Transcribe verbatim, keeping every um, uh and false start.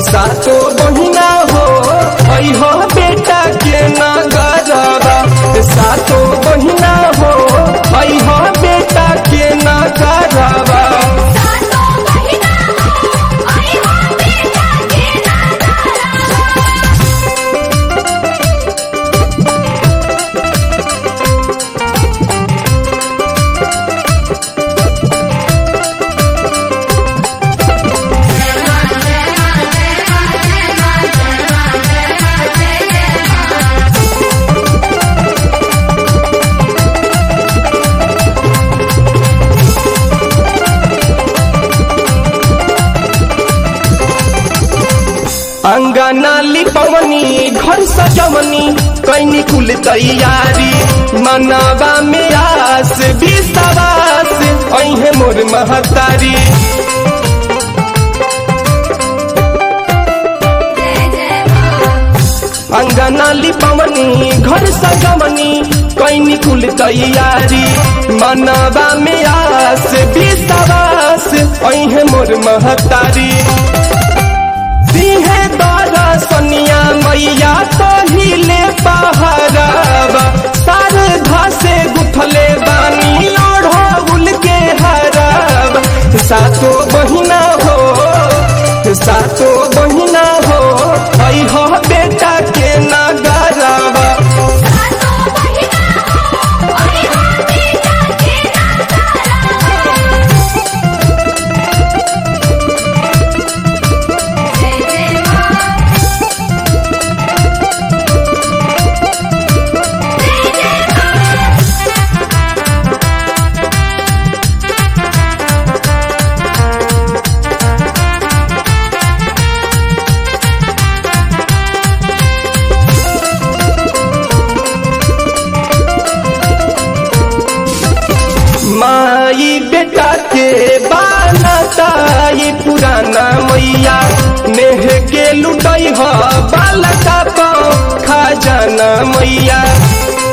सातो बहिना हो अइहो बेटा के नगरवा सातो बहिना हो अइहो बेटा के नगरवा अंगना लिपवनी घर सजवनी कैनी कुल तैयारी मनवा में आस विश्वास अहे मोर महतारी अंगना लिपवनी घर सजवनी कैनी कुल तैयारी मनवा में आस विश्वास अहे मोर महतारी दिहे दरसनिया मैया तहिले पहरावा शारदा से गुथले बानी ओढ़ौल के हरावा सातो बहिना हो सातो बहिना हो अइहो बेटा के नगरवा माई बेटा के बालता ये पुराना मैया नेह के लुटई ह बालका पाओ खजाना मैया